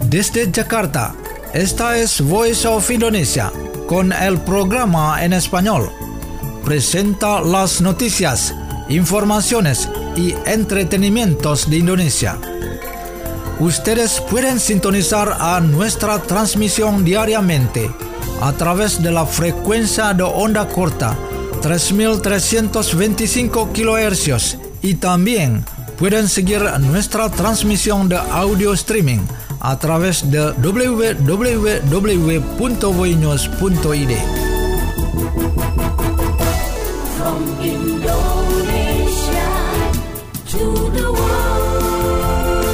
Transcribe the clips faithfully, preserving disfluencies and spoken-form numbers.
Desde Jakarta, esta es Voice of Indonesia, con el programa en español. Presenta las noticias, informaciones y entretenimientos de Indonesia. Ustedes pueden sintonizar a nuestra transmisión diariamente a través de la frecuencia de onda corta tres mil trescientos veinticinco kilohercios y también pueden seguir nuestra transmisión de audio streaming a través de doble u doble u doble u punto voinews punto i d. From Indonesia to the world.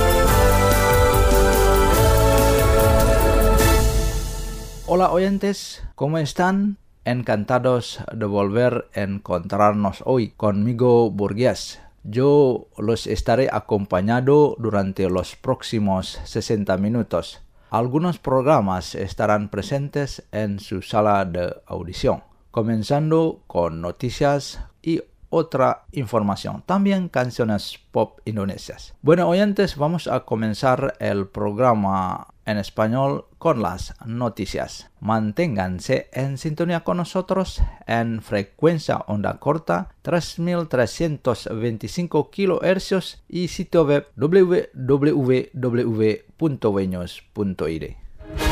Hola oyentes, ¿cómo están? Encantados de volver a encontrarnos hoy conmigo, Burgués. Yo los estaré acompañando durante los próximos sesenta minutos. Algunos programas estarán presentes en su sala de audición, comenzando con noticias y otra información, también canciones pop indonesias. Bueno, oyentes, vamos a comenzar el programa en español con las noticias. Manténganse en sintonía con nosotros en frecuencia onda corta tres mil trescientos veinticinco kilohercios y sitio web doble u doble u doble u punto voinews punto i d.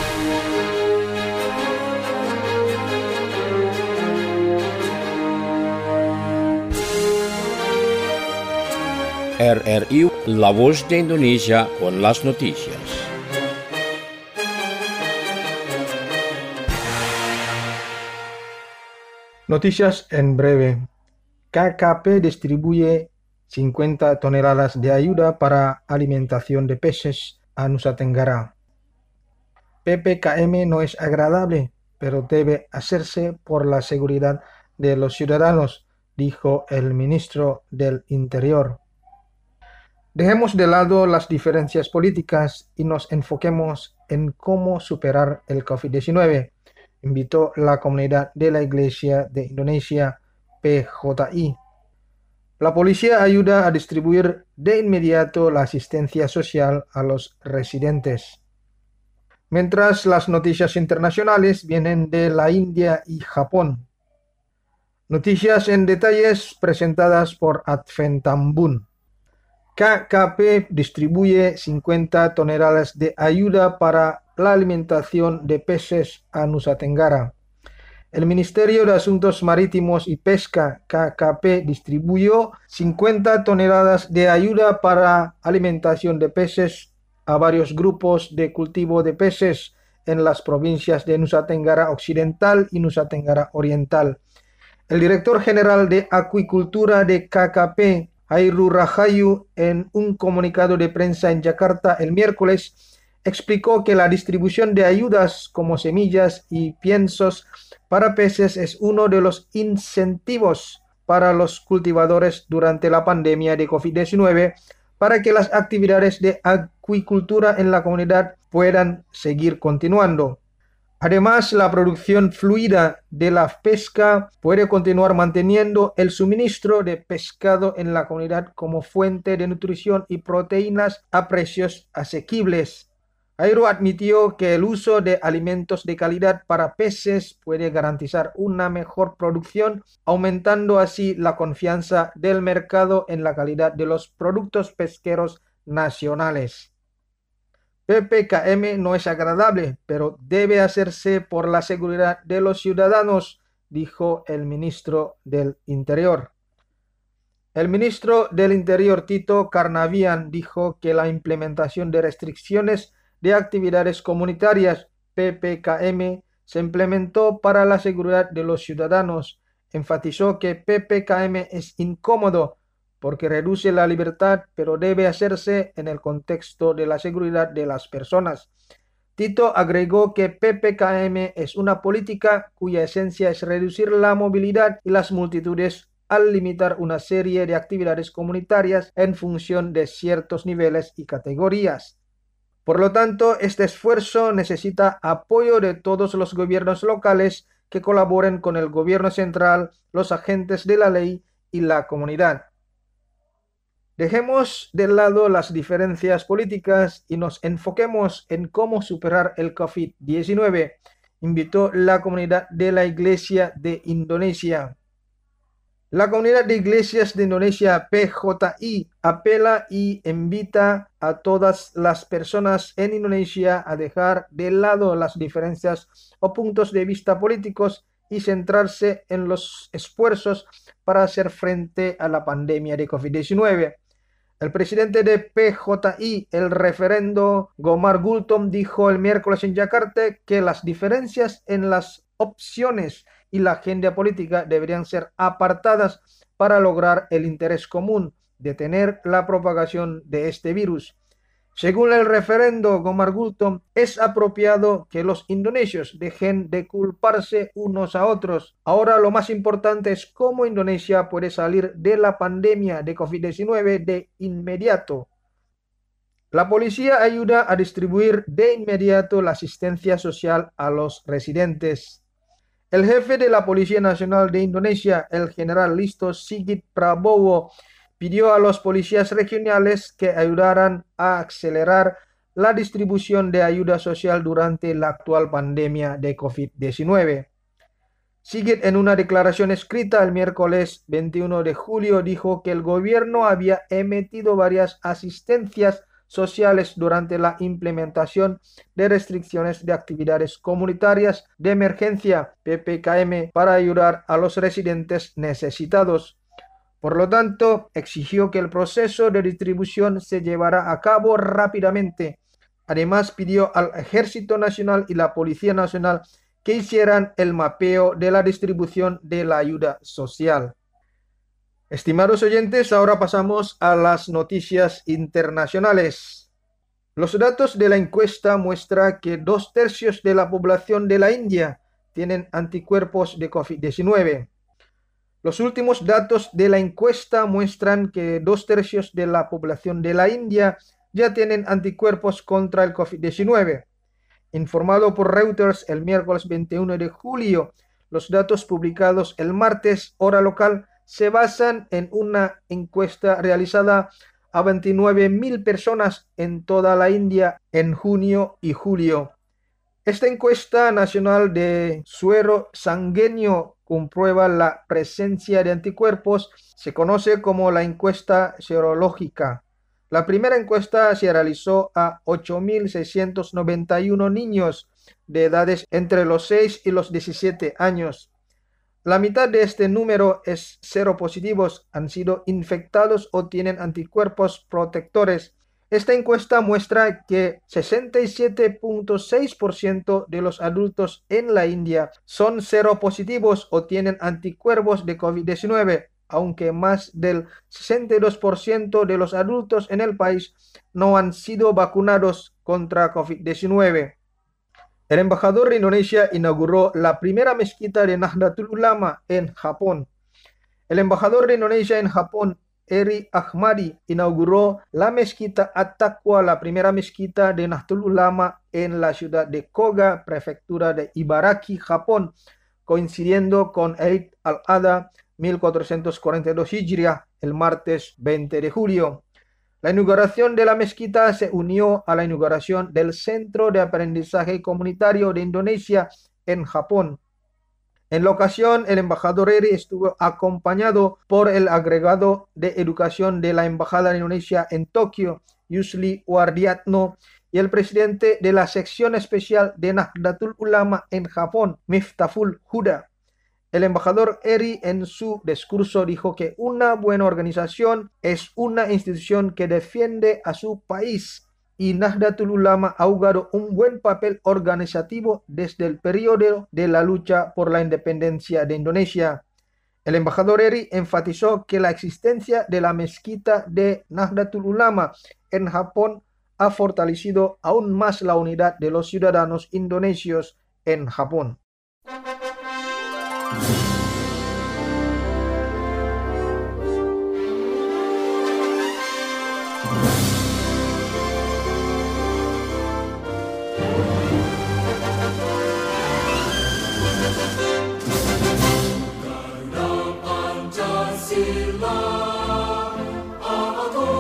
R R I, La Voz de Indonesia con las noticias. Noticias en breve. K K P distribuye cincuenta toneladas de ayuda para alimentación de peces a Nusa Tenggara. P P K M no es agradable, pero debe hacerse por la seguridad de los ciudadanos, dijo el ministro del Interior. Dejemos de lado las diferencias políticas y nos enfoquemos en cómo superar el COVID diecinueve, invitó la Comunidad de la Iglesia de Indonesia, P J I. La policía ayuda a distribuir de inmediato la asistencia social a los residentes. Mientras las noticias internacionales vienen de la India y Japón. Noticias en detalles presentadas por Adventambun. K K P distribuye cincuenta toneladas de ayuda para la alimentación de peces a Nusa Tenggara. El Ministerio de Asuntos Marítimos y Pesca, K K P, distribuyó cincuenta toneladas de ayuda para alimentación de peces a varios grupos de cultivo de peces en las provincias de Nusa Tenggara Occidental y Nusa Tenggara Oriental. El director general de Acuicultura de K K P, Hairu Rahayu, en un comunicado de prensa en Yakarta el miércoles, explicó que la distribución de ayudas como semillas y piensos para peces es uno de los incentivos para los cultivadores durante la pandemia de COVID diecinueve para que las actividades de acuicultura en la comunidad puedan seguir continuando. Además, la producción fluida de la pesca puede continuar manteniendo el suministro de pescado en la comunidad como fuente de nutrición y proteínas a precios asequibles. Hairu admitió que el uso de alimentos de calidad para peces puede garantizar una mejor producción, aumentando así la confianza del mercado en la calidad de los productos pesqueros nacionales. P P K M no es agradable, pero debe hacerse por la seguridad de los ciudadanos, dijo el ministro del Interior. El ministro del Interior, Tito Karnavian, dijo que la implementación de restricciones de actividades comunitarias P P K M se implementó para la seguridad de los ciudadanos. Enfatizó que P P K M es incómodo porque reduce la libertad, pero debe hacerse en el contexto de la seguridad de las personas. Tito agregó que P P K M es una política cuya esencia es reducir la movilidad y las multitudes al limitar una serie de actividades comunitarias en función de ciertos niveles y categorías. Por lo tanto, este esfuerzo necesita apoyo de todos los gobiernos locales que colaboren con el gobierno central, los agentes de la ley y la comunidad. Dejemos de lado las diferencias políticas y nos enfoquemos en cómo superar el COVID diecinueve, invitó la comunidad de la Iglesia de Indonesia. La comunidad de iglesias de Indonesia, P J I, apela y invita a todas las personas en Indonesia a dejar de lado las diferencias o puntos de vista políticos y centrarse en los esfuerzos para hacer frente a la pandemia de COVID diecinueve. El presidente de P J I, el referendo Gomar Gultom, dijo el miércoles en Yakarta que las diferencias en las opciones y la agenda política deberían ser apartadas para lograr el interés común, detener la propagación de este virus. Según el referendo Gomar Gultom, es apropiado que los indonesios dejen de culparse unos a otros. Ahora lo más importante es cómo Indonesia puede salir de la pandemia de COVID diecinueve de inmediato. La policía ayuda a distribuir de inmediato la asistencia social a los residentes. El jefe de la Policía Nacional de Indonesia, el general Listo Sigit Prabowo, pidió a los policías regionales que ayudaran a acelerar la distribución de ayuda social durante la actual pandemia de COVID diecinueve. Sigit, en una declaración escrita el miércoles veintiuno de julio, dijo que el gobierno había emitido varias asistencias sociales durante la implementación de restricciones de actividades comunitarias de emergencia P P K M para ayudar a los residentes necesitados. Por lo tanto, exigió que el proceso de distribución se llevara a cabo rápidamente. Además, pidió al Ejército Nacional y la Policía Nacional que hicieran el mapeo de la distribución de la ayuda social. Estimados oyentes, ahora pasamos a las noticias internacionales. Los datos de la encuesta muestran que dos tercios de la población de la India tienen anticuerpos de COVID diecinueve. Los últimos datos de la encuesta muestran que dos tercios de la población de la India ya tienen anticuerpos contra el COVID diecinueve. Informado por Reuters el miércoles veintiuno de julio, los datos publicados el martes, hora local, se basan en una encuesta realizada a veintinueve mil personas en toda la India en junio y julio. Esta encuesta nacional de suero sanguíneo comprueba la presencia de anticuerpos. Se conoce como la encuesta serológica. La primera encuesta se realizó a ocho mil seiscientos noventa y uno niños de edades entre los seis y los diecisiete años. La mitad de este número es seropositivos, han sido infectados o tienen anticuerpos protectores. Esta encuesta muestra que sesenta y siete punto seis por ciento de los adultos en la India son seropositivos o tienen anticuerpos de COVID diecinueve, aunque más del sesenta y dos por ciento de los adultos en el país no han sido vacunados contra COVID diecinueve. El embajador de Indonesia inauguró la primera mezquita de Nahdlatul Ulama en Japón. El embajador de Indonesia en Japón, Eri Ahmadi, inauguró la mezquita At-Taqwa, la primera mezquita de Nahdlatul Ulama en la ciudad de Koga, prefectura de Ibaraki, Japón, coincidiendo con Eid al-Adha mil cuatrocientos cuarenta y dos Hijriah, el martes veinte de julio. La inauguración de la mezquita se unió a la inauguración del Centro de Aprendizaje Comunitario de Indonesia en Japón. En la ocasión, el embajador Eri estuvo acompañado por el agregado de educación de la Embajada de Indonesia en Tokio, Yusli Wardiatno, y el presidente de la sección especial de Nahdlatul Ulama en Japón, Miftahul Huda. El embajador Eri en su discurso dijo que una buena organización es una institución que defiende a su país y Nahdlatul Ulama ha jugado un buen papel organizativo desde el periodo de la lucha por la independencia de Indonesia. El embajador Eri enfatizó que la existencia de la mezquita de Nahdlatul Ulama en Japón ha fortalecido aún más la unidad de los ciudadanos indonesios en Japón. Garuda Pancasila, aku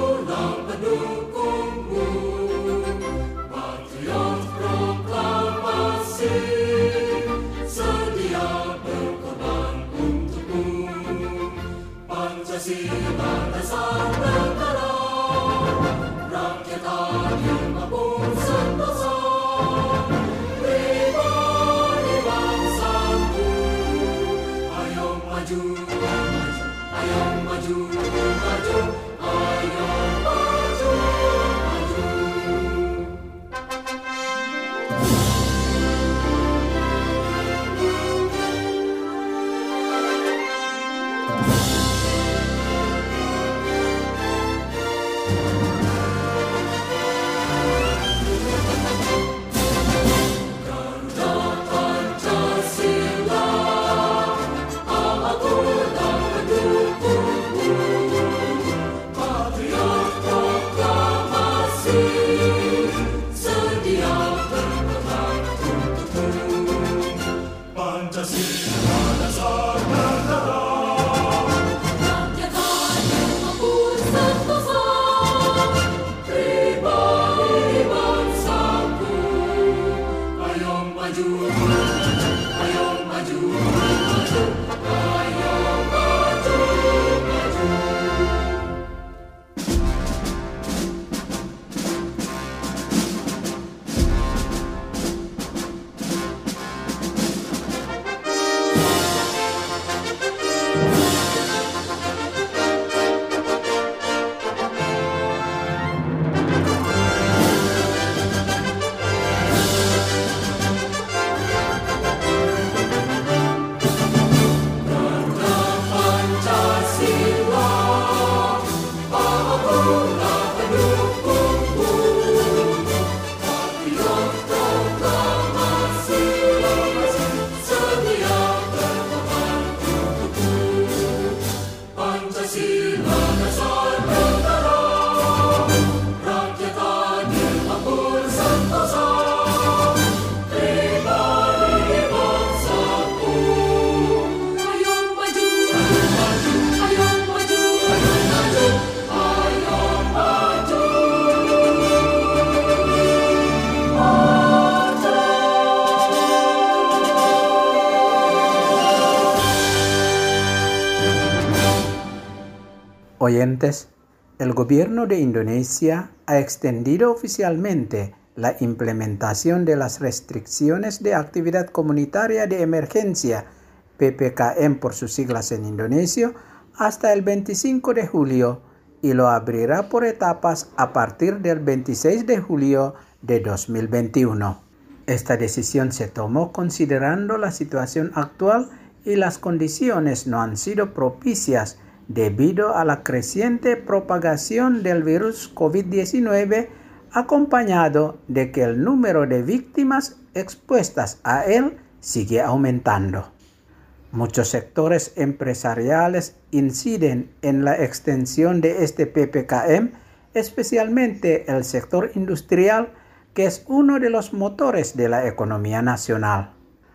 Oyentes, el gobierno de Indonesia ha extendido oficialmente la implementación de las restricciones de actividad comunitaria de emergencia, P P K M por sus siglas en indonesio, hasta el veinticinco de julio y lo abrirá por etapas a partir del veintiséis de julio de dos mil veintiuno. Esta decisión se tomó considerando la situación actual y las condiciones no han sido propicias debido a la creciente propagación del virus COVID diecinueve, acompañado de que el número de víctimas expuestas a él sigue aumentando. Muchos sectores empresariales inciden en la extensión de este P P K M, especialmente el sector industrial, que es uno de los motores de la economía nacional.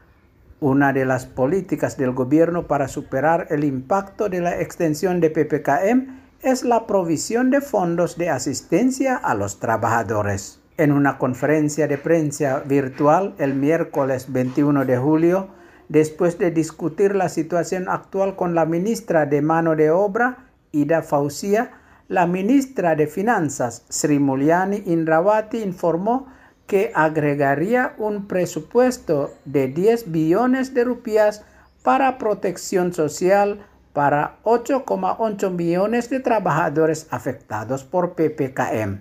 Una de las políticas del gobierno para superar el impacto de la extensión de P P K M es la provisión de fondos de asistencia a los trabajadores. En una conferencia de prensa virtual el miércoles veintiuno de julio, después de discutir la situación actual con la ministra de Mano de Obra, Ida Fauzia, la ministra de Finanzas, Sri Mulyani Indrawati, informó que agregaría un presupuesto de diez billones de rupias para protección social para ocho coma ocho millones de trabajadores afectados por P P K M.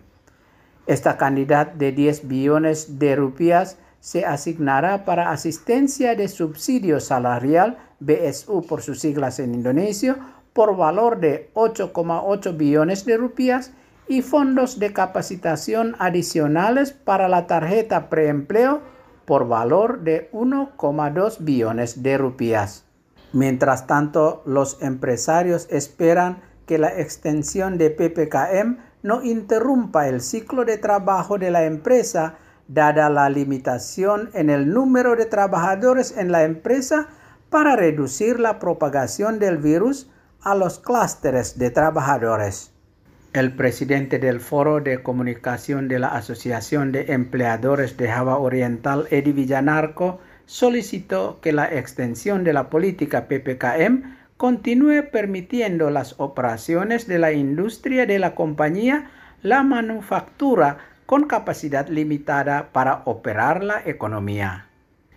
Esta cantidad de diez billones de rupias se asignará para asistencia de subsidio salarial, B S U por sus siglas en indonesio, por valor de ocho coma ocho billones de rupias y fondos de capacitación adicionales para la tarjeta preempleo por valor de uno coma dos billones de rupias. Mientras tanto, los empresarios esperan que la extensión de P P K M no interrumpa el ciclo de trabajo de la empresa, dada la limitación en el número de trabajadores en la empresa para reducir la propagación del virus a los clústeres de trabajadores. El presidente del Foro de Comunicación de la Asociación de Empleadores de Java Oriental, Edi Villanarko, solicitó que la extensión de la política P P K M continúe permitiendo las operaciones de la industria de la compañía, la manufactura, con capacidad limitada para operar la economía.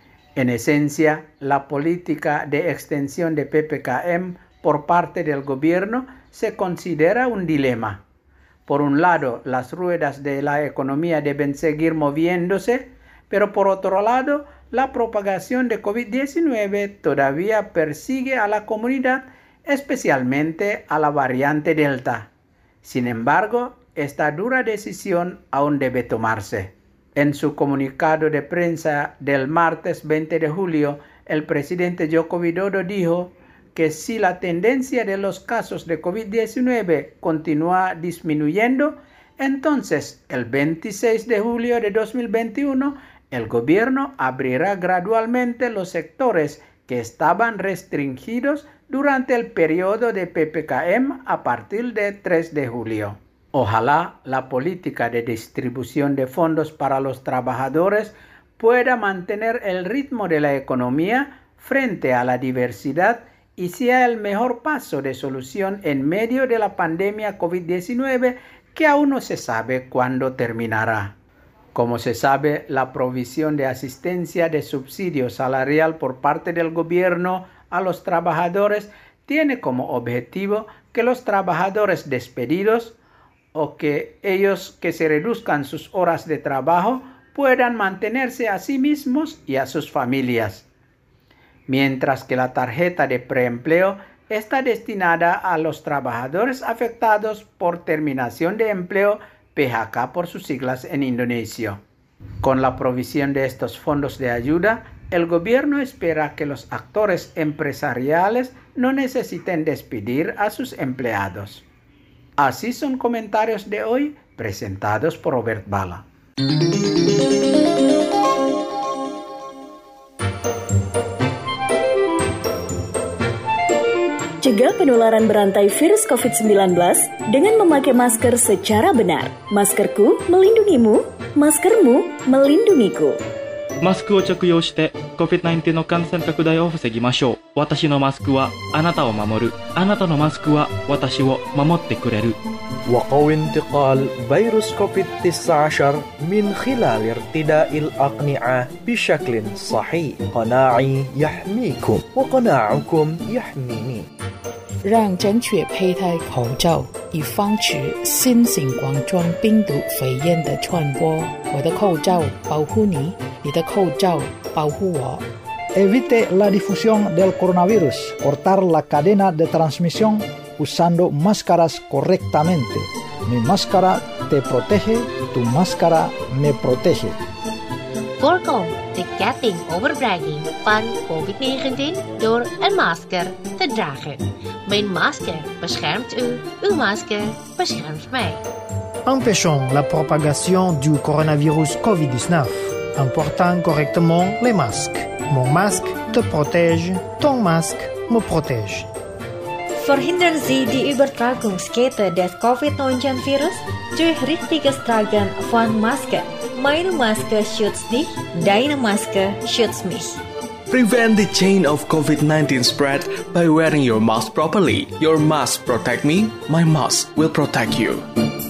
En esencia, la política de extensión de P P K M por parte del gobierno se considera un dilema. Por un lado, las ruedas de la economía deben seguir moviéndose, pero por otro lado, la propagación de COVID diecinueve todavía persigue a la comunidad, especialmente a la variante Delta. Sin embargo, esta dura decisión aún debe tomarse. En su comunicado de prensa del martes veinte de julio, el presidente Joko Widodo dijo que si la tendencia de los casos de COVID diecinueve continúa disminuyendo, entonces el veintiséis de julio de dos mil veintiuno el gobierno abrirá gradualmente los sectores que estaban restringidos durante el periodo de P P K M a partir del tres de julio. Ojalá la política de distribución de fondos para los trabajadores pueda mantener el ritmo de la economía frente a la diversidad y sea el mejor paso de solución en medio de la pandemia COVID diecinueve que aún no se sabe cuándo terminará. Como se sabe, la provisión de asistencia de subsidio salarial por parte del gobierno a los trabajadores tiene como objetivo que los trabajadores despedidos o que ellos que se reduzcan sus horas de trabajo puedan mantenerse a sí mismos y a sus familias. Mientras que la tarjeta de preempleo está destinada a los trabajadores afectados por terminación de empleo, P H K por sus siglas en indonesio. Con la provisión de estos fondos de ayuda, el gobierno espera que los actores empresariales no necesiten despedir a sus empleados. Así son comentarios de hoy presentados por Robert Bala. Cegah penularan berantai virus covid sembilan belas dengan memakai masker secara benar. Maskerku melindungimu, maskermu melindungiku. マスクを着用して コビッドナインティーン の感染拡大を防ぎましょう。私のマスクはあなたを守る。あなたのマスクは私を守ってくれる。 وقوي انتقال فيروس كوفيد تسعة عشر من خلال ارتداء الأقنعة بشكل صحيح. قناعي يحميكم وقناعكم يحميني. 让正确佩戴口罩，以防止新型冠状病毒肺炎的传播。我的口罩保护你，你的口罩保护我。 Evite la difusión del coronavirus. Cortar la cadena de transmisión usando máscaras correctamente. Mi máscara te protege, tu máscara me protege. Voorkom de ketting overbrenging van COVID negentien door een masker te dragen. Mijn masker beschermt u, uw masker beschermt mij. Empêchons la propagation du coronavirus covid dix-neuf en portant correctement les masques. Mon masque te protège, ton masque me protège. Verhindern Sie die Übertragungskette des COVID neunzehn Virus durch richtiges Tragen von Maske. Meine Maske schützt dich, deine Maske schützt mich. Prevent the chain of COVID nineteen spread by wearing your mask properly. Your mask protect me, my mask will protect you.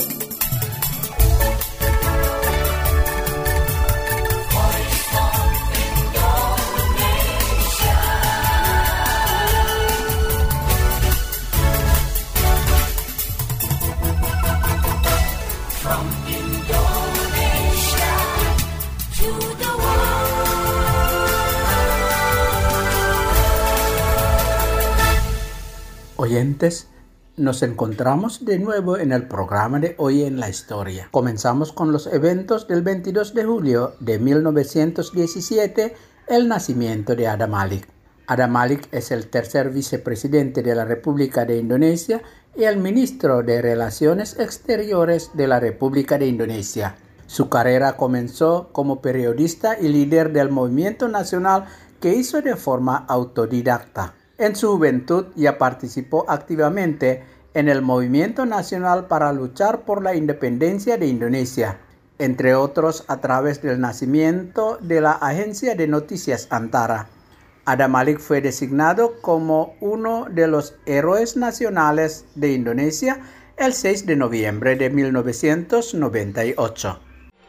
Oyentes, nos encontramos de nuevo en el programa de Hoy en la Historia. Comenzamos con los eventos del veintidós de julio de mil novecientos diecisiete, el nacimiento de Adam Malik. Adam Malik es el tercer vicepresidente de la República de Indonesia y el ministro de Relaciones Exteriores de la República de Indonesia. Su carrera comenzó como periodista y líder del movimiento nacional que hizo de forma autodidacta. En su juventud ya participó activamente en el movimiento nacional para luchar por la independencia de Indonesia, entre otros a través del nacimiento de la agencia de noticias Antara. Adam Malik fue designado como uno de los héroes nacionales de Indonesia el seis de noviembre de mil novecientos noventa y ocho.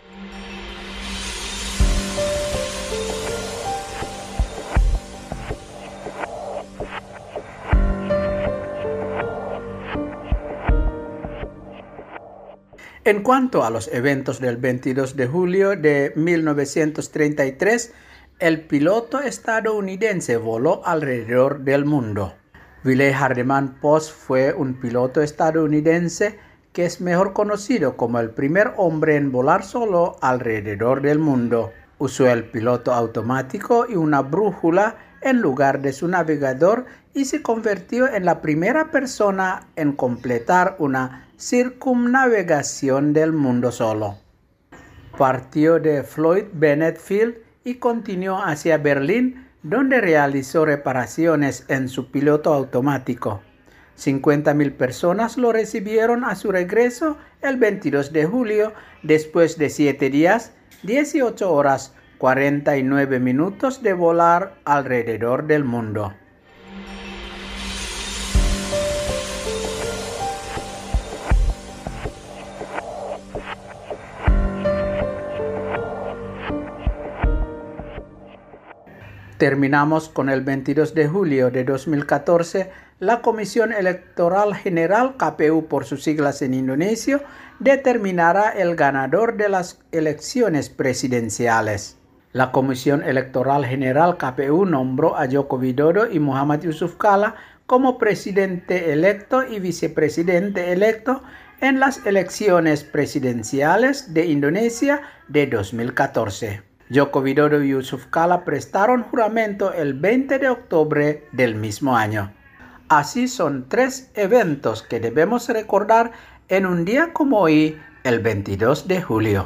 En cuanto a los eventos del veintidós de julio de mil novecientos treinta y tres, el piloto estadounidense voló alrededor del mundo. Wiley Hardeman Post fue un piloto estadounidense que es mejor conocido como el primer hombre en volar solo alrededor del mundo. Usó el piloto automático y una brújula en lugar de su navegador y se convirtió en la primera persona en completar una circunnavegación del mundo solo. Partió de Floyd Bennett Field y continuó hacia Berlín, donde realizó reparaciones en su piloto automático. cincuenta mil personas lo recibieron a su regreso el veintidós de julio, después de siete días, dieciocho horas, cuarenta y nueve minutos de volar alrededor del mundo. Terminamos con el veintidós de julio de dos mil catorce, la Comisión Electoral General, K P U por sus siglas en indonesio, determinará el ganador de las elecciones presidenciales. La Comisión Electoral General K P U nombró a Joko Widodo y Muhammad Yusuf Kalla como presidente electo y vicepresidente electo en las elecciones presidenciales de Indonesia de dos mil catorce. Joko Widodo y Yusuf Kalla prestaron juramento el veinte de octubre del mismo año. Así son tres eventos que debemos recordar en un día como hoy, el veintidós de julio.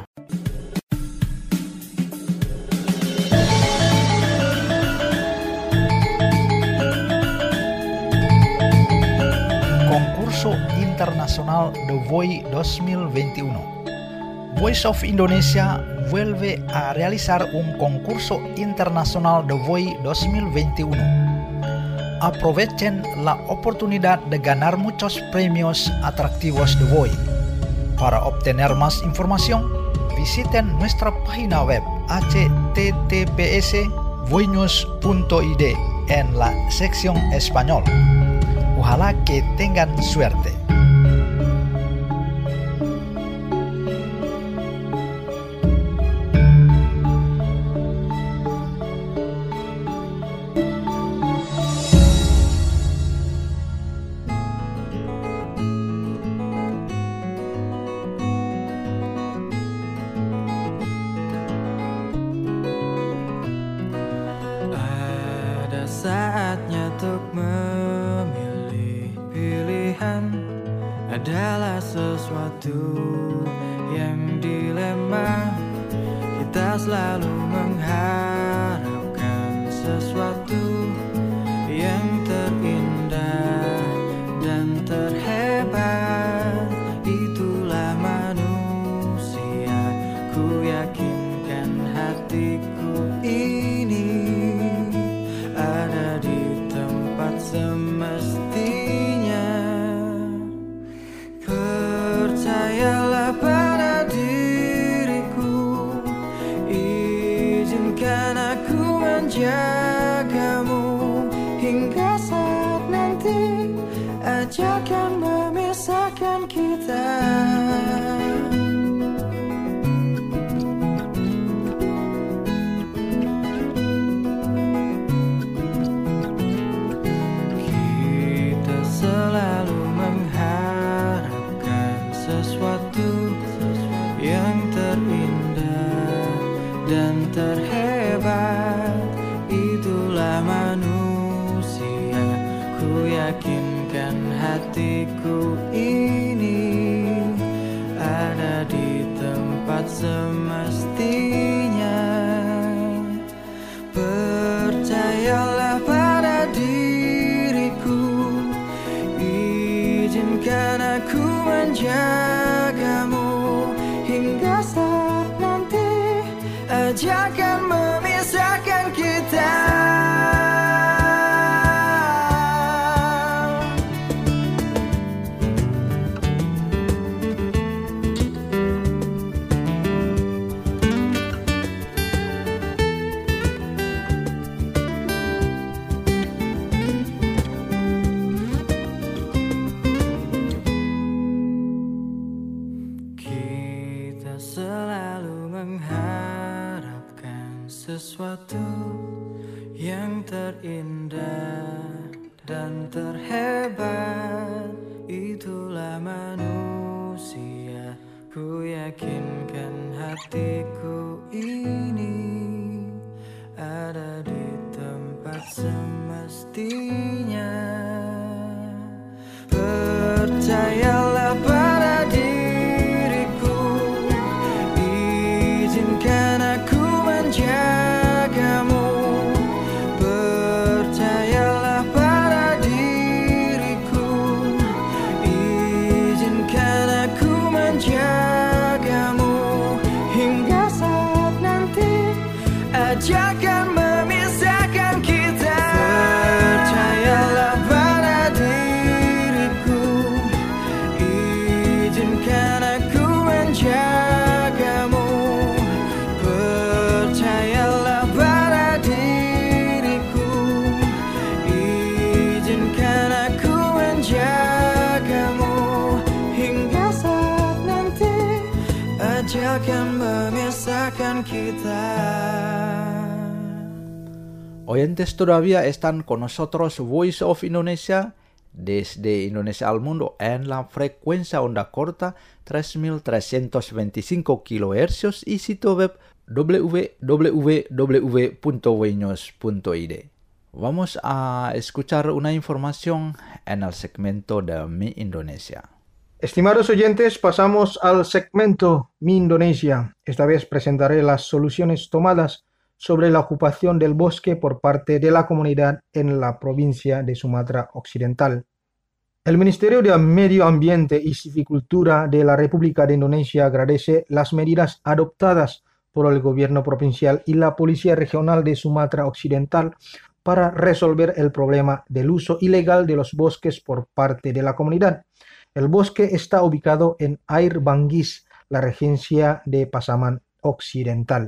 Concurso Internacional The Voice dos mil veintiuno. Voice of Indonesia vuelve a realizar un concurso internacional The Voice dos mil veintiuno. Aprovechen la oportunidad de ganar muchos premios atractivos The Voice. Para obtener más información, visiten nuestra página web h t t p s voinews punto i d en la sección español. Ojalá que tengan suerte. Saatnya untuk memilih. Pilihan adalah sesuatu yang dilema. Kita selalu mengharapkan sesuatu yang terindah dan terhebat. Itulah manusia. Ku yakinkan hatiku ini ada di tempat semestinya. Percayalah pada diriku, izinkan aku menjagamu hingga saat nanti ajakan memisahkan kita. Selalu mengharapkan sesuatu yang terindah dan terhebat. Itulah manusia. Ku yakinkan hatiku ini ada di tempat semestinya. Percayalah pada diriku, izinkan aku menjagamu hingga saat nanti ajakan memisahkan kita. Sesuatu yang terindah dan terhebat. Itulah manusia. Ku yakinkan hatiku ini ada di tempat semestinya. Percayalah pada diriku, izinkan aku menjagamu. akan kita. Oyentes todavía están con nosotros Voice of Indonesia desde Indonesia al mundo en la frecuencia onda corta tres mil trescientos veinticinco kilohercios y sitio web w w w punto weños punto i d. Vamos a escuchar una información en el segmento de Mi Indonesia. Estimados oyentes, pasamos al segmento Mi Indonesia. Esta vez presentaré las soluciones tomadas sobre la ocupación del bosque por parte de la comunidad en la provincia de Sumatra Occidental. El Ministerio de Medio Ambiente y Silvicultura de la República de Indonesia agradece las medidas adoptadas por el gobierno provincial y la Policía Regional de Sumatra Occidental para resolver el problema del uso ilegal de los bosques por parte de la comunidad. El bosque está ubicado en Air Banggis, la regencia de Pasaman Occidental.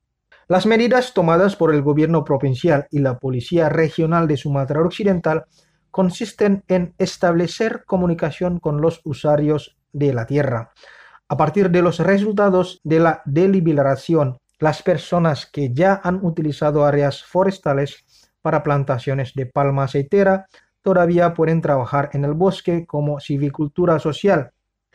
Las medidas tomadas por el gobierno provincial y la Policía Regional de Sumatra Occidental consisten en establecer comunicación con los usuarios de la tierra. A partir de los resultados de la deliberación, las personas que ya han utilizado áreas forestales para plantaciones de palma aceitera todavía pueden trabajar en el bosque como silvicultura social,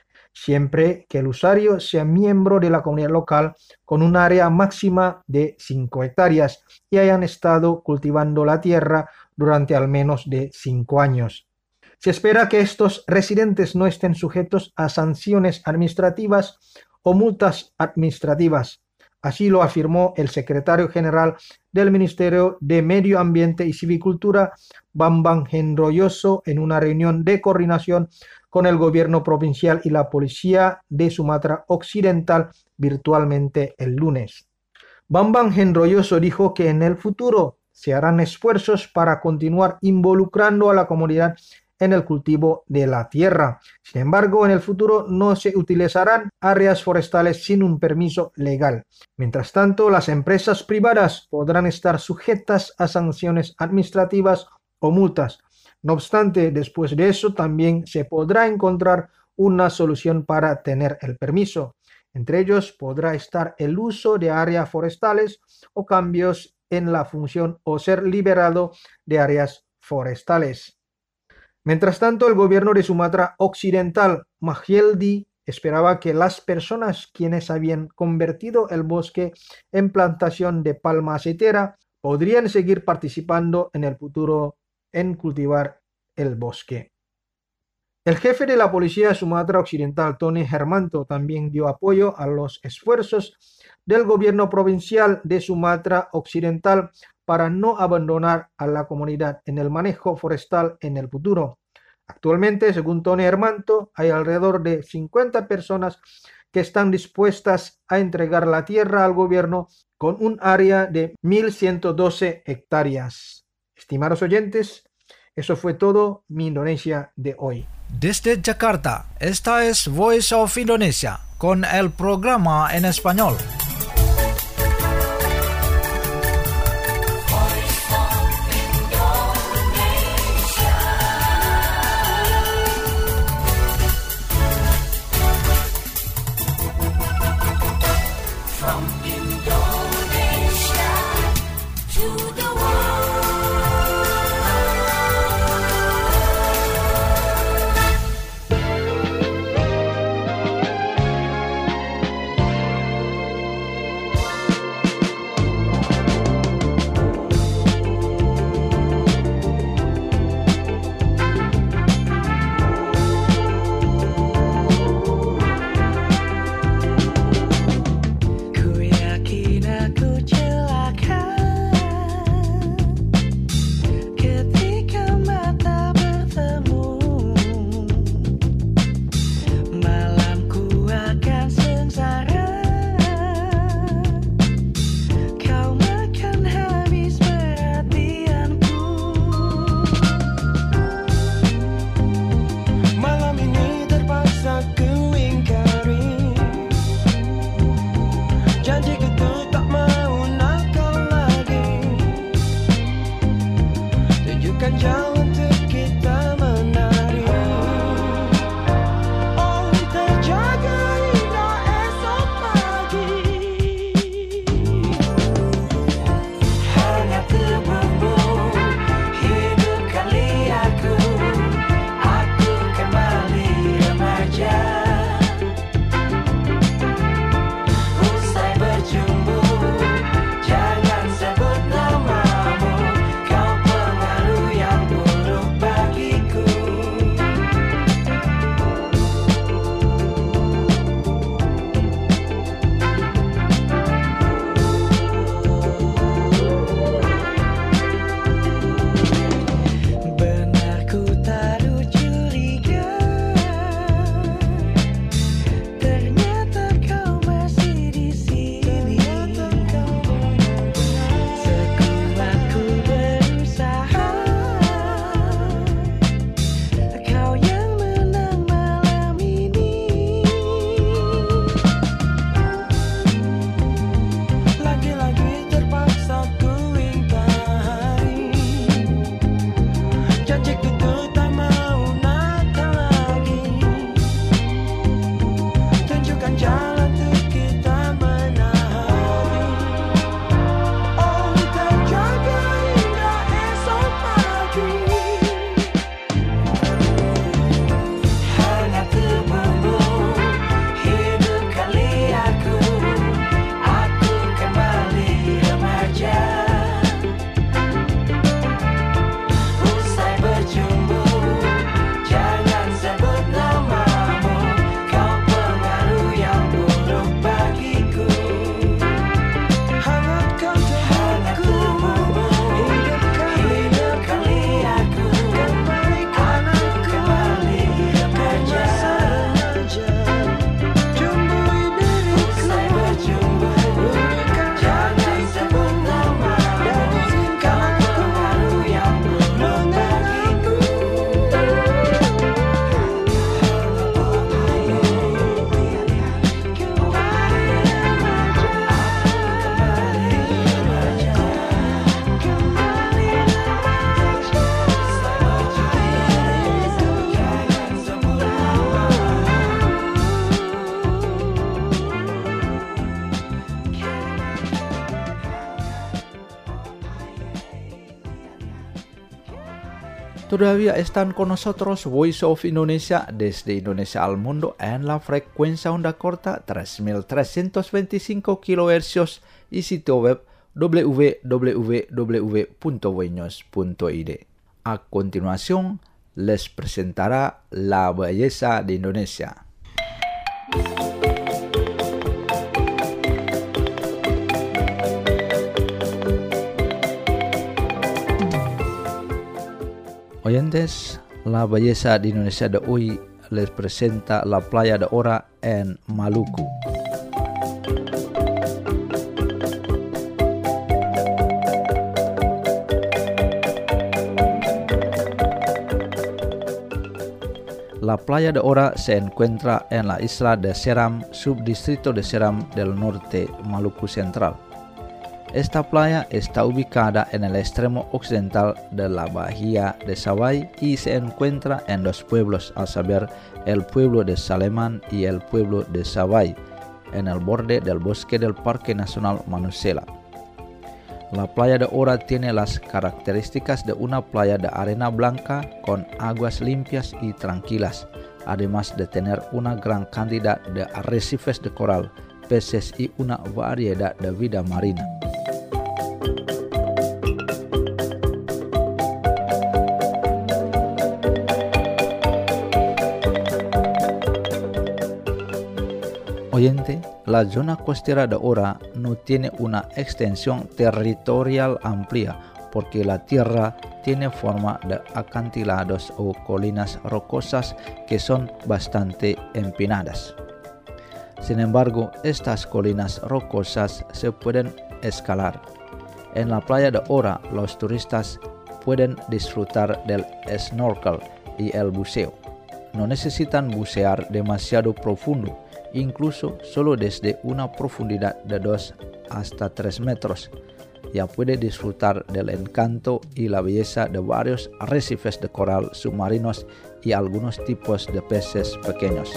siempre que el usuario sea miembro de la comunidad local con un área máxima de cinco hectáreas y hayan estado cultivando la tierra durante al menos de cinco años. Se espera que estos residentes no estén sujetos a sanciones administrativas o multas administrativas. Así lo afirmó el secretario general del Ministerio de Medio Ambiente y Silvicultura, Bambang Hendroyoso, en una reunión de coordinación con el gobierno provincial y la Policía de Sumatra Occidental virtualmente el lunes. Bambang Hendroyoso dijo que en el futuro se harán esfuerzos para continuar involucrando a la comunidad en el cultivo de la tierra. Sin embargo, en el futuro no se utilizarán áreas forestales sin un permiso legal. Mientras tanto, las empresas privadas podrán estar sujetas a sanciones administrativas o multas. No obstante, después de eso también se podrá encontrar una solución para tener el permiso. Entre ellos podrá estar el uso de áreas forestales o cambios en la función o ser liberado de áreas forestales. Mientras tanto, el gobierno de Sumatra Occidental, Mahyeldi, esperaba que las personas quienes habían convertido el bosque en plantación de palma aceitera podrían seguir participando en el futuro en cultivar el bosque. El jefe de la Policía de Sumatra Occidental, Tony Hermanto, también dio apoyo a los esfuerzos del gobierno provincial de Sumatra Occidental para no abandonar a la comunidad en el manejo forestal en el futuro. Actualmente, según Tony Hermanto, hay alrededor de cincuenta personas que están dispuestas a entregar la tierra al gobierno con un área de mil ciento doce hectáreas. Estimados oyentes, eso fue todo Mi Indonesia de hoy. Desde Jakarta, esta es Voice of Indonesia con el programa en español. Todavía están con nosotros Voice of Indonesia desde Indonesia al mundo en la frecuencia onda corta tres mil trescientos veinticinco kilohercios y sitio web w w w punto voinews punto i d. A continuación, les presentará la belleza de Indonesia. Oyentes, la belleza de Indonesia de hoy les presenta la playa de Ora en Maluku. La playa de Ora se encuentra en la isla de Seram, subdistrito de Seram del norte, Maluku Central. Esta playa está ubicada en el extremo occidental de la bahía de Savai y se encuentra en dos pueblos, a saber, el pueblo de Saleman y el pueblo de Savai, en el borde del bosque del Parque Nacional Manusela. La playa de Ora tiene las características de una playa de arena blanca con aguas limpias y tranquilas, además de tener una gran cantidad de arrecifes de coral, peces y una variedad de vida marina. Oyente, la zona costera de Ora no tiene una extensión territorial amplia porque la tierra tiene forma de acantilados o colinas rocosas que son bastante empinadas. Sin embargo, estas colinas rocosas se pueden escalar. En la playa de Ora, los turistas pueden disfrutar del snorkel y el buceo. No necesitan bucear demasiado profundo, incluso solo desde una profundidad de dos hasta tres metros. Ya puede disfrutar del encanto y la belleza de varios arrecifes de coral submarinos y algunos tipos de peces pequeños.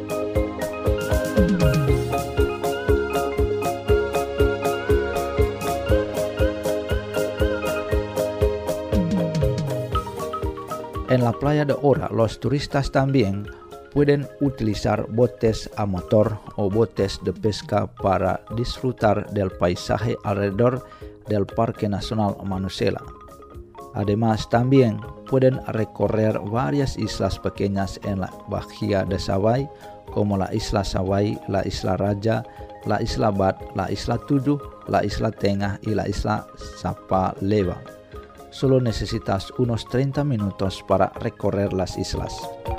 En la playa de Ora, los turistas también pueden utilizar botes a motor o botes de pesca para disfrutar del paisaje alrededor del Parque Nacional Manusela. Además, también pueden recorrer varias islas pequeñas en la bahía de Savai, como la isla Savai, la isla Raja, la isla Bat, la isla Tujuh, la isla Tengah y la isla Sapaleva. Solo necesitas unos treinta minutos para recorrer las islas.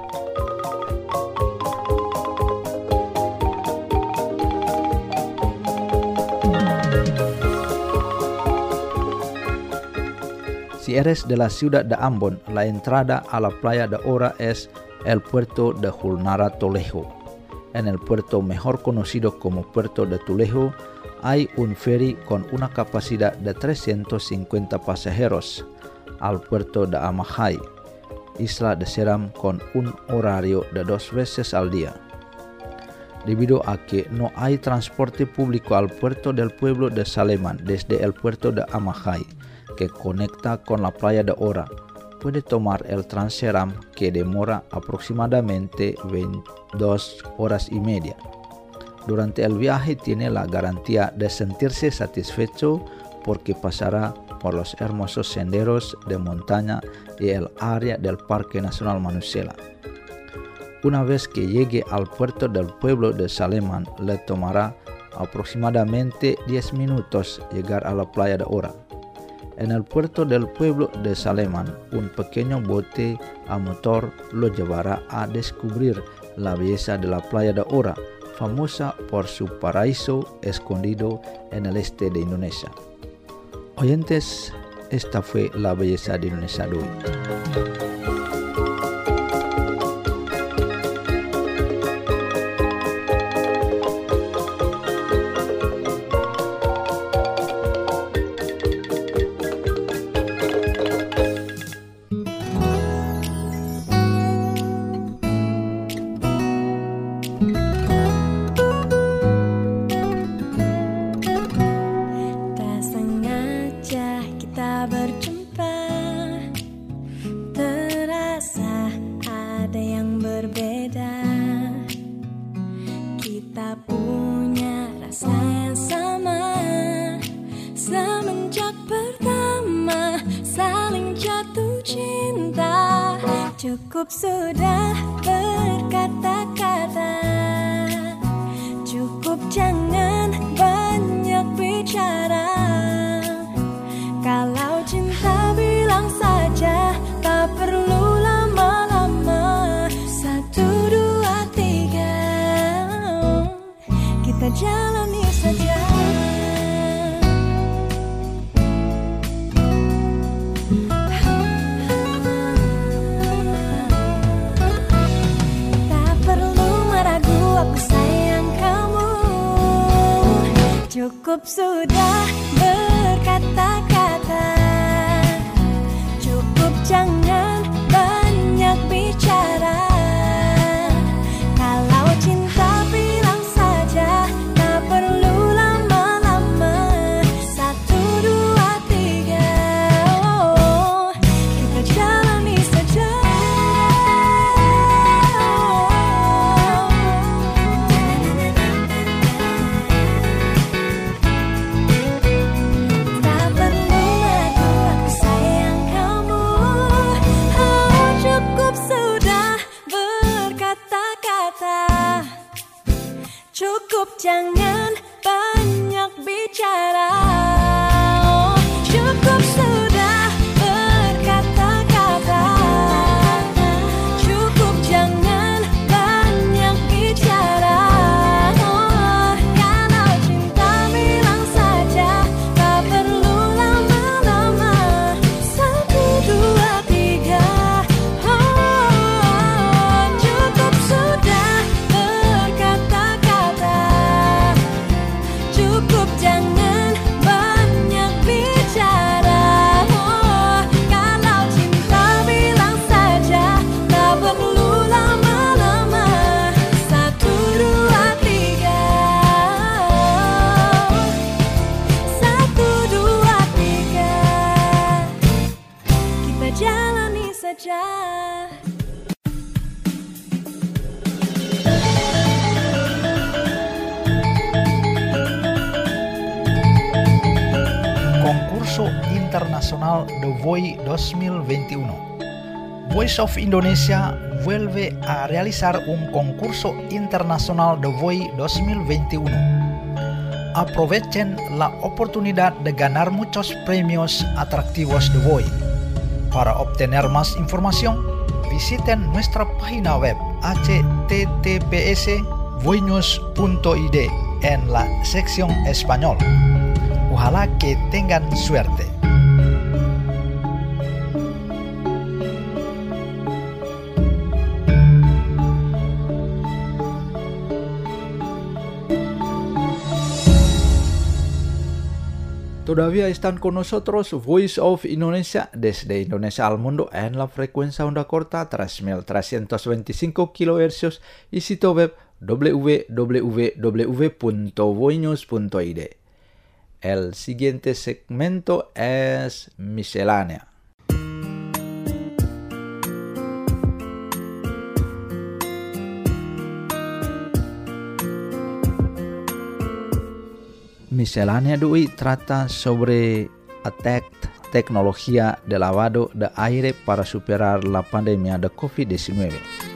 Si eres de la ciudad de Ambon, la entrada a la playa de Ora es el puerto de Julnara Tolejo. En el puerto mejor conocido como puerto de Tulejo, hay un ferry con una capacidad de trescientos cincuenta pasajeros al puerto de Amahai, isla de Seram, con un horario de dos veces al día. Debido a que no hay transporte público al puerto del pueblo de Saleman desde el puerto de Amahai, que conecta con la playa de Ora, puede tomar el Transeram, que demora aproximadamente veintidós horas y media. Durante el viaje tiene la garantía de sentirse satisfecho porque pasará por los hermosos senderos de montaña y el área del Parque Nacional Manusela. Una vez que llegue al puerto del pueblo de Saleman, le tomará aproximadamente diez minutos llegar a la playa de Ora. En el puerto del pueblo de Saleman, un pequeño bote a motor lo llevará a descubrir la belleza de la playa de Ora, famosa por su paraíso escondido en el este de Indonesia. Oyentes, esta fue la belleza de Indonesia de hoy. Tak sengaja kita berjumpa, Cukup sudah berkata-kata, cukup jangan banyak bicara. Kalau cinta bilang saja, tak perlu lama-lama. Satu, dua, tiga, kita jalani saja. Cukup sudah berkata-kata, cukup jangan banyak bicara. Kalau cinta bilang saja, tak perlu lama-lama. Satu, dua, tiga, oh, kita jalani saja. Cukup jangan banyak bicara. Oh, cukup sudah berkata-kata, cukup jangan banyak bicara. Oh, kalau cinta bilang saja, tak perlu lama-lama. Satu, dua, tiga, oh, cukup sudah berkata-kata, cukup jangan banyak bicara. Oh, kalau cinta bilang saja, tak perlu lama-lama. Satu, dua, tiga, satu, dua, tiga, kita jalani saja. Concurso Internacional de Voy dos mil veintiuno. Voice of Indonesia vuelve a realizar un concurso internacional de Voy dos mil veintiuno. Aprovechen la oportunidad de ganar muchos premios atractivos de Voy. Para obtener más información, visiten nuestra página web h t t p s voinews punto i d en la sección español. Ojalá que tengan suerte. Todavía están con nosotros Voice of Indonesia desde Indonesia al mundo en la frecuencia onda corta tres mil trescientos veinticinco kilohercios y sitio web w w w punto voinews punto i d. El siguiente segmento es miscelánea. Miscelánea de hoy trata sobre A T E C T, tecnología de lavado de aire para superar la pandemia de covid diecinueve.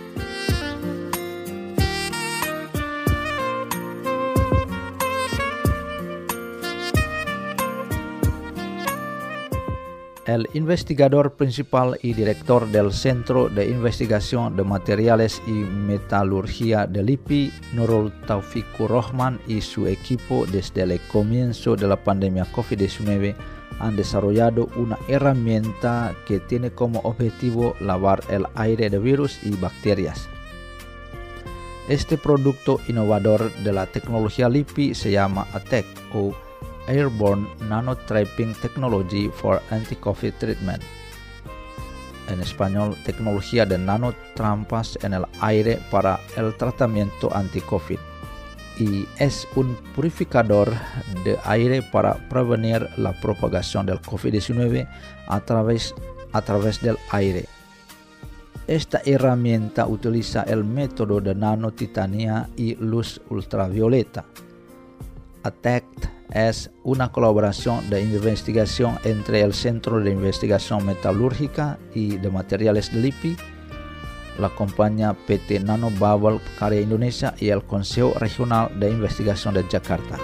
El investigador principal y director del Centro de Investigación de Materiales y Metalurgia del I P I, Nurul Taufikur Rahman, y su equipo desde el comienzo de la pandemia covid diecinueve han desarrollado una herramienta que tiene como objetivo lavar el aire de virus y bacterias. Este producto innovador de la tecnología L I P I se llama A T E C o Airborne Nanotrapping Technology for Anti-COVID Treatment. En español, tecnología de nanotrampas en el aire para el tratamiento anti-COVID. Y es un purificador de aire para prevenir la propagación del covid diecinueve a través, a través del aire. Esta herramienta utiliza el método de nanotitania y luz ultravioleta. A T E C T es una colaboración de investigación entre el Centro de Investigación Metalúrgica y de Materiales del I P I, la compañía P T Nanobubble Karya Indonesia y el Consejo Regional de Investigación de Jakarta.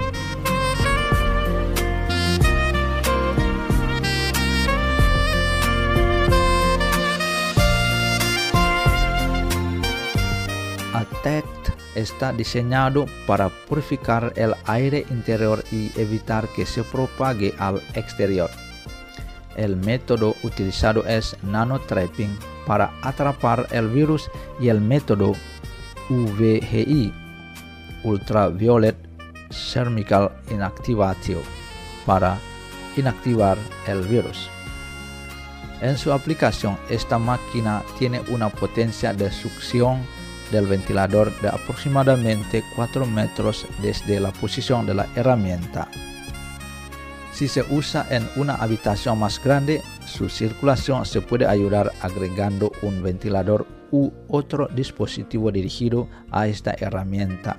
A T E C T está diseñado para purificar el aire interior y evitar que se propague al exterior. El método utilizado es nanotrapping para atrapar el virus y el método U V G I, Ultraviolet Thermal Inactivation, para inactivar el virus. En su aplicación, esta máquina tiene una potencia de succión del ventilador de aproximadamente cuatro metros desde la posición de la herramienta. Si se usa en una habitación más grande, su circulación se puede ayudar agregando un ventilador u otro dispositivo dirigido a esta herramienta.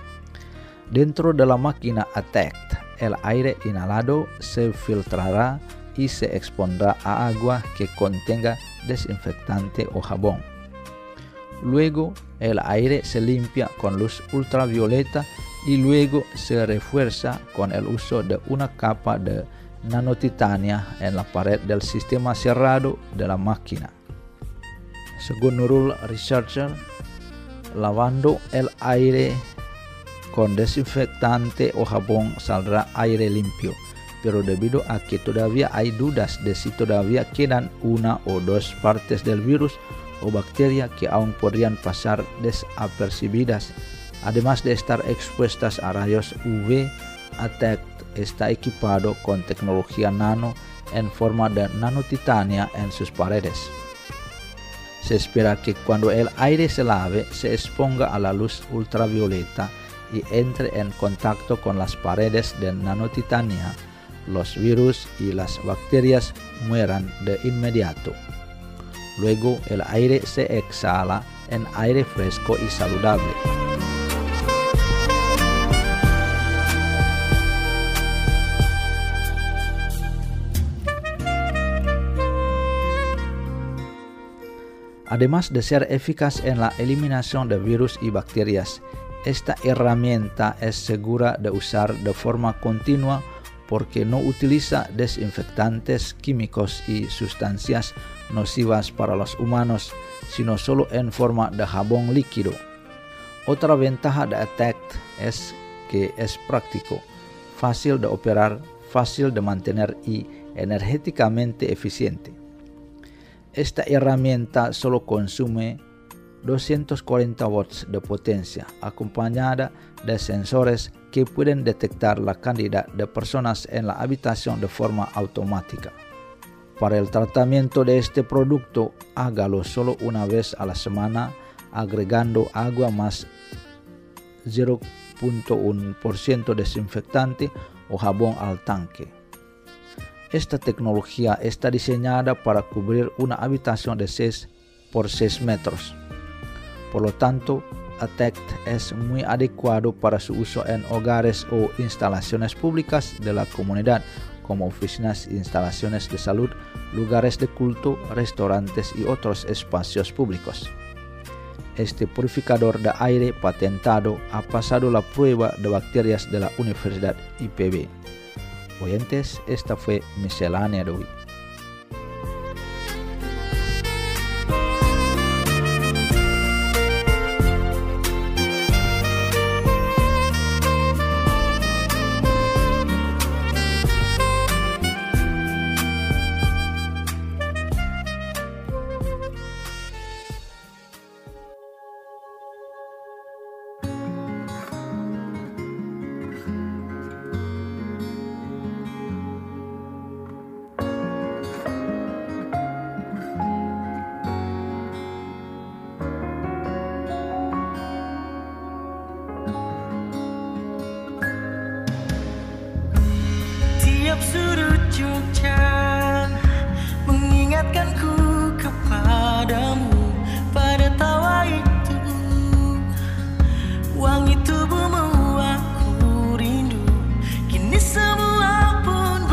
Dentro de la máquina A T E C T, el aire inhalado se filtrará y se expondrá a agua que contenga desinfectante o jabón. Luego, el aire se limpia con luz ultravioleta y luego se refuerza con el uso de una capa de nanotitania en la pared del sistema cerrado de la máquina. Según Nurul Researcher, lavando el aire con desinfectante o jabón saldrá aire limpio, pero debido a que todavía hay dudas de si todavía quedan una o dos partes del virus o bacteria que aún podrían pasar desapercibidas, además de estar expuestas a rayos U V, A T E C T está equipado con tecnología nano en forma de nanotitania en sus paredes. Se espera que cuando el aire se lave se exponga a la luz ultravioleta y entre en contacto con las paredes de nanotitania, los virus y las bacterias mueran de inmediato. Luego el aire se exhala en aire fresco y saludable. Además de ser eficaz en la eliminación de virus y bacterias, esta herramienta es segura de usar de forma continua porque no utiliza desinfectantes químicos y sustancias nocivas para los humanos, sino solo en forma de jabón líquido. Otra ventaja de A T E C T es que es práctico, fácil de operar, fácil de mantener y energéticamente eficiente. Esta herramienta solo consume doscientos cuarenta watts de potencia, acompañada de sensores que pueden detectar la cantidad de personas en la habitación de forma automática. Para el tratamiento de este producto, hágalo solo una vez a la semana, agregando agua más cero punto uno por ciento desinfectante o jabón al tanque. Esta tecnología está diseñada para cubrir una habitación de seis por seis metros. Por lo tanto, A T E C T es muy adecuado para su uso en hogares o instalaciones públicas de la comunidad, como oficinas, instalaciones de salud, lugares de culto, restaurantes y otros espacios públicos. Este purificador de aire patentado ha pasado la prueba de bacterias de la Universidad I P B. Oyentes, esta fue Miscelánea de hoy. Tiap sudut Jogja mengingatkanku kepadamu, pada tawa itu, wangi tubuhmu aku rindu. Kini semua pun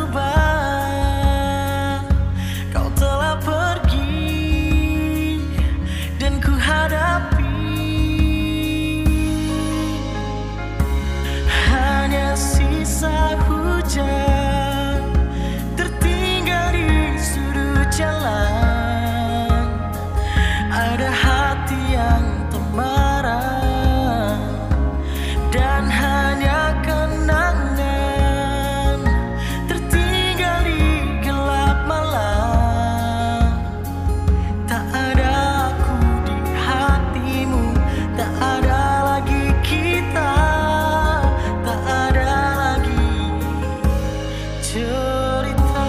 berubah, kau telah pergi Ada hati yang marah dan hanya kenangan tertinggal di gelap malam. Tak ada aku di hatimu, tak ada lagi kita, tak ada lagi cerita.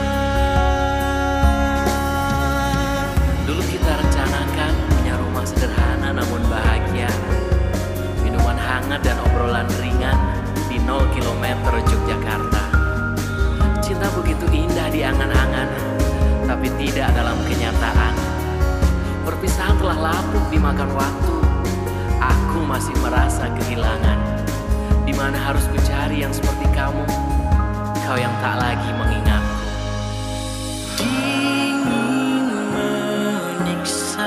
Dulu kita rencanakan punya rumah sederhana namun bahagia, minuman hangat dan obrolan ringan di nol kilometer Yogyakarta. Cinta begitu indah di angan-angan, tapi tidak dalam kenyataan. Perpisahan telah lapuk dimakan waktu. Aku masih merasa kehilangan. Di mana harus ku cari yang seperti kamu, kau yang tak lagi mengingatku. Dingin menyiksa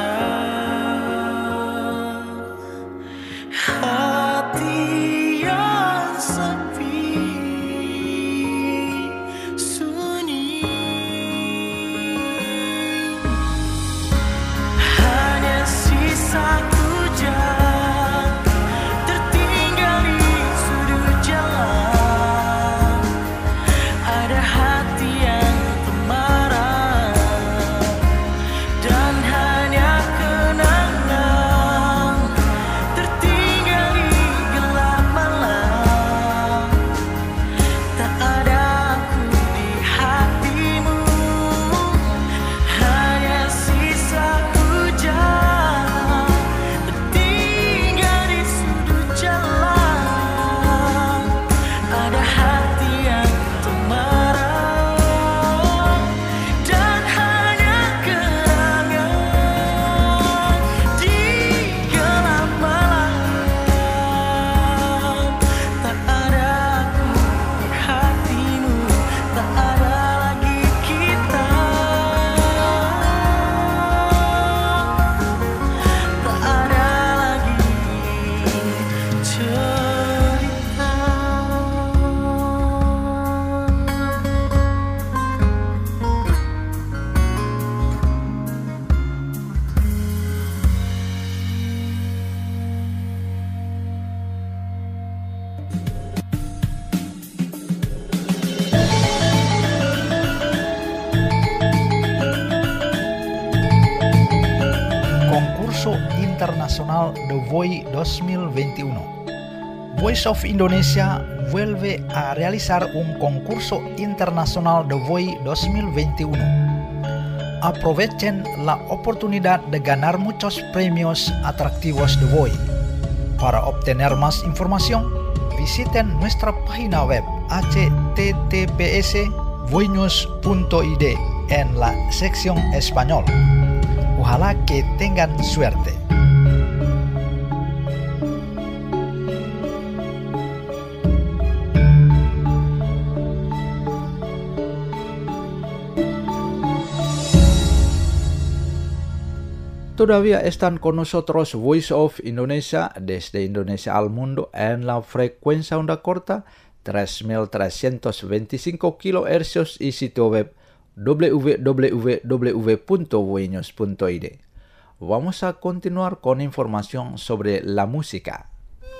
hati yang sepi, sunyi. Hanya sisa hujan tertinggal di sudut jalan. Ada hati yang marah dan hanya kenangan tertinggal di gelap malam. Tak ada aku di hatimu, hanya sisa hujan tertinggal di sudut jalan. Ada hati yang marah dan hanya kenangan di gelap malam. Tak ada aku di hatimu, tak ada lagi kita, tak ada lagi cerita. Concurso Internacional de Voy dos mil veintiuno. Voice of Indonesia vuelve a realizar un concurso internacional de Voy dos mil veintiuno. Aprovechen la oportunidad de ganar muchos premios atractivos de Voy. Para obtener más información, visiten nuestra página web h t t p s voinews punto i d en la sección español. Ojalá que tengan suerte. Todavía están con nosotros Voice of Indonesia desde Indonesia al mundo en la frecuencia onda corta tres mil trescientos veinticinco kilohercios y sitio web w w w punto voinews punto i d. Vamos a continuar con información sobre la música.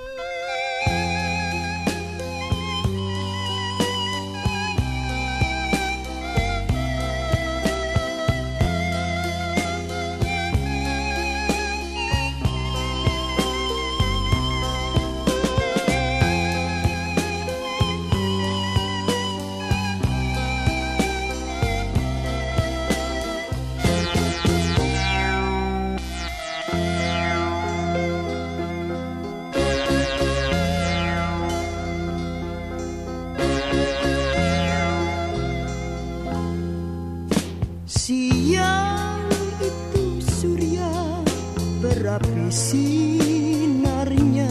Siang itu surya berapi sinarnya,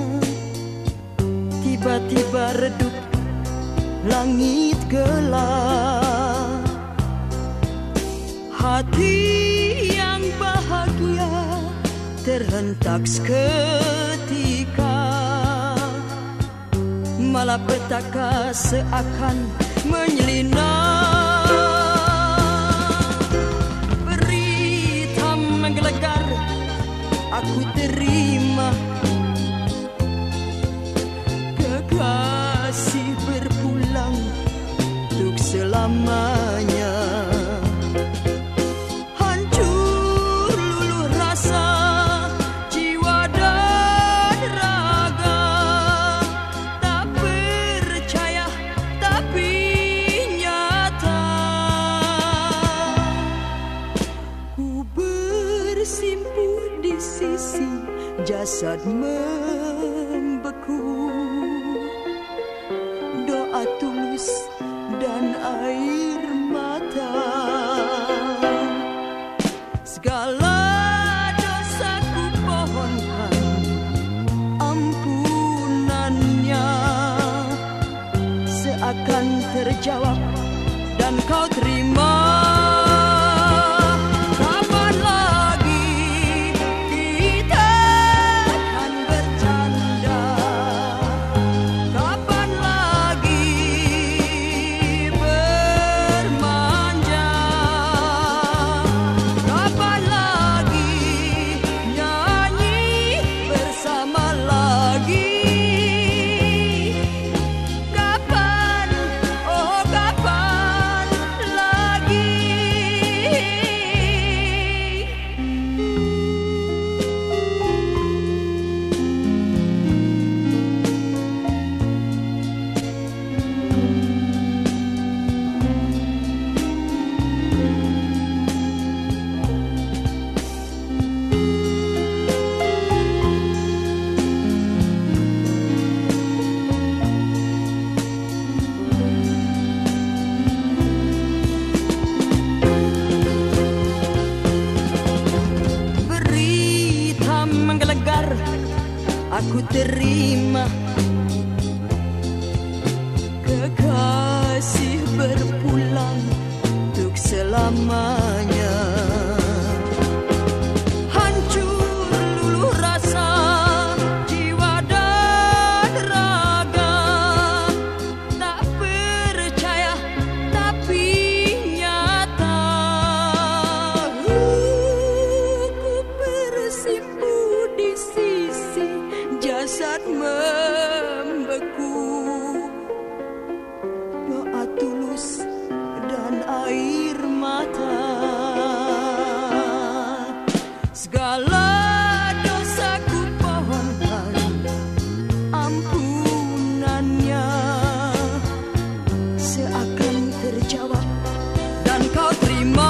tiba-tiba redup langit gelap. Hati yang bahagia terhentak seketika, malapetaka seakan menyelinap. Berita menggelegar aku terima. Kekasih berpulang untuk selamanya. Hancur luluh rasa jiwa dan raga. Tak percaya tapi nyata. Ku bersimpu di sisi jasad membeku. Doa tulus dan air mata. Segala dosaku pohonkan ampunannya. Seakan terjawab dan kau terima. Kapan lagi kita akan bercanda? Kapan lagi bermanja? Kapan lagi nyanyi bersama lagi? Kapan, oh kapan lagi? Berita menggelegar, aku terima. Kekasih berpulang untuk selamanya. Hancur luluh rasa jiwa dan raga. Tak percaya tapi nyata. Ku bersimpu di sisi jasad membeku. Doa tulus dan air mata. Segala dosaku pohonkan ampunannya. Seakan terjawab dan kau terima.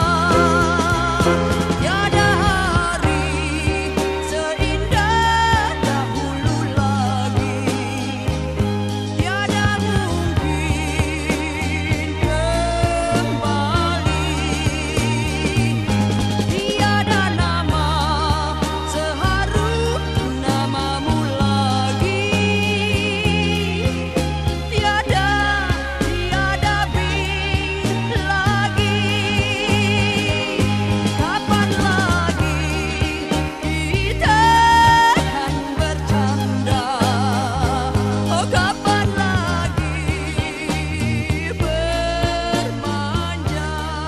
Tiada hari seindah dahulu lagi. Tiada mungkin kembali. Tiada nama seharum namamu lagi. Tiada, tiada bin lagi. Kapan lagi kita akan bercanda? Oh kapan lagi bermanja?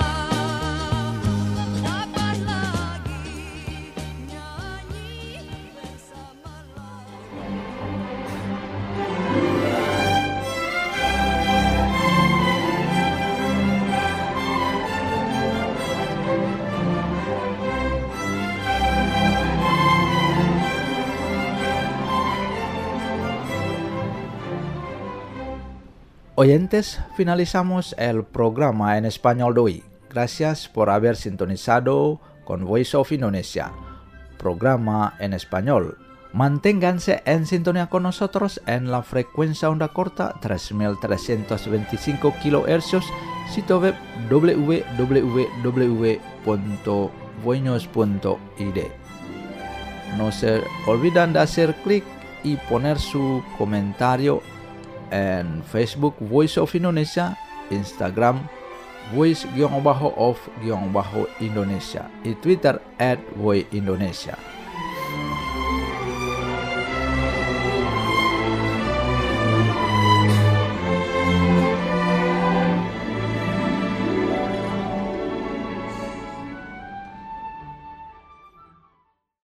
Kapan lagi nyanyi bersama Oyentes, finalizamos el programa en español de hoy. Gracias por haber sintonizado con Voice of Indonesia, programa en español. Manténganse en sintonía con nosotros en la frecuencia onda corta tres mil trescientos veinticinco kilohercios, sitio web w w w punto voinos punto i d. No se olviden de hacer clic y poner su comentario en Facebook Voice of Indonesia, Instagram Voice-of-Indonesia y Twitter at Voice Indonesia.